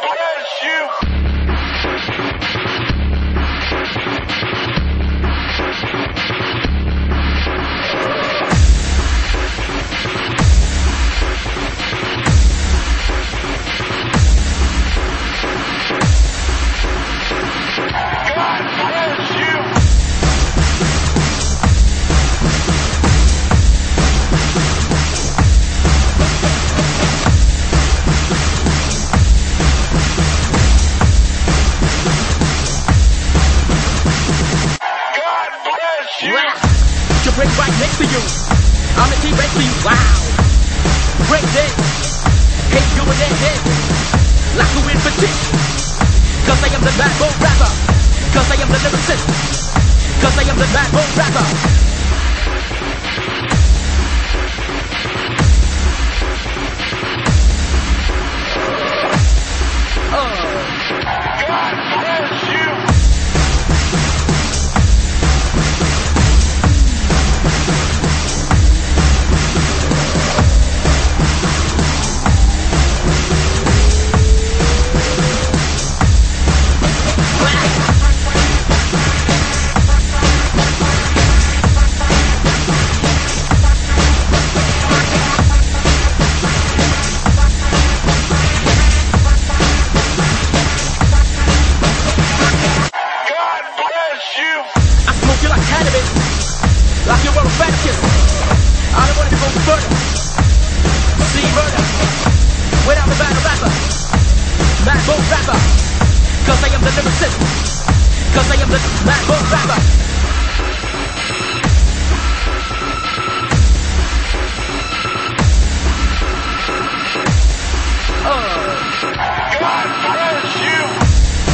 bless you. To break right next to you, I'm a T-Rex to you, wow. Break that, hate you in that head, like you in petite. Cause I am the bad boy rapper, cause I am the lyricist, cause I am the bad boy rapper. God bless you. I smoke you like cannabis, like you were a fascist. I don't wanna go further. See murder, without the battle rapper, mad boat rapper. Cause I am the lyricist, cause I am the mad boat rapper. God bless you.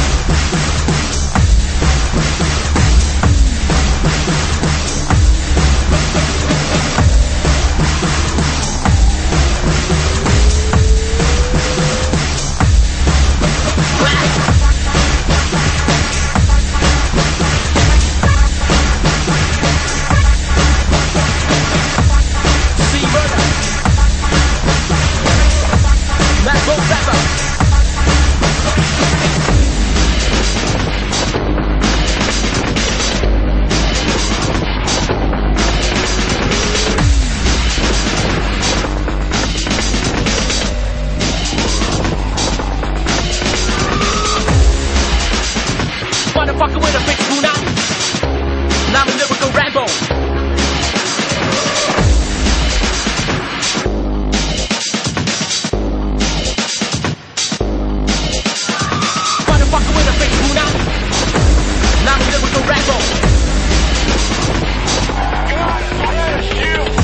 Motherfucker with a big spoon out, and I'm a lyrical Rambo. Motherfucker with a big spoon out, and I'm a lyrical Rambo. God bless you.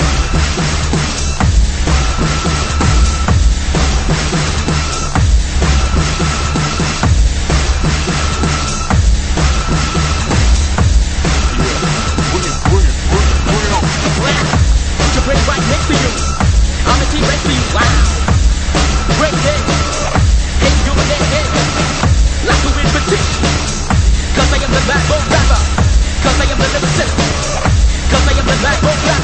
Right next to you, I'm a T-Rex to you, wow. Break that, hate you in that head, like you in petite. Cause I am the bad boy rapper, cause I am the lyricist, cause I am the bad boy rapper.